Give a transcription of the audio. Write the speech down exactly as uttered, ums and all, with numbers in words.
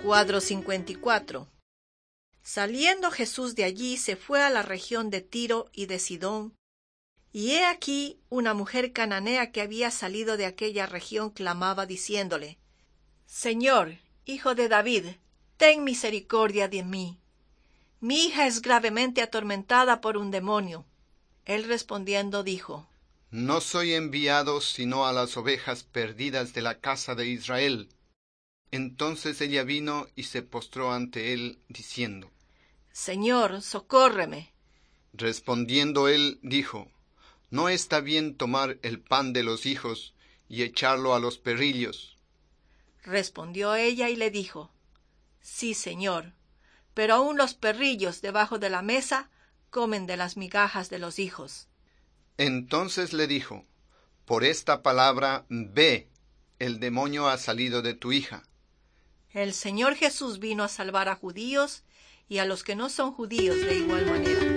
Cuadro cincuenta y cuatro. Saliendo Jesús de allí, se fue a la región de Tiro y de Sidón, y he aquí una mujer cananea que había salido de aquella región clamaba diciéndole: Señor, Hijo de David, ten misericordia de mí. Mi hija es gravemente atormentada por un demonio. Él respondiendo dijo: No soy enviado sino a las ovejas perdidas de la casa de Israel. Entonces ella vino y se postró ante él, diciendo: Señor, socórreme. Respondiendo él, dijo: No está bien tomar el pan de los hijos y echarlo a los perrillos. Respondió ella y le dijo: Sí, Señor, pero aun los perrillos debajo de la mesa comen de las migajas de los hijos. Entonces le dijo: Por esta palabra, ve, el demonio ha salido de tu hija. El Señor Jesús vino a salvar a judíos y a los que no son judíos de igual manera.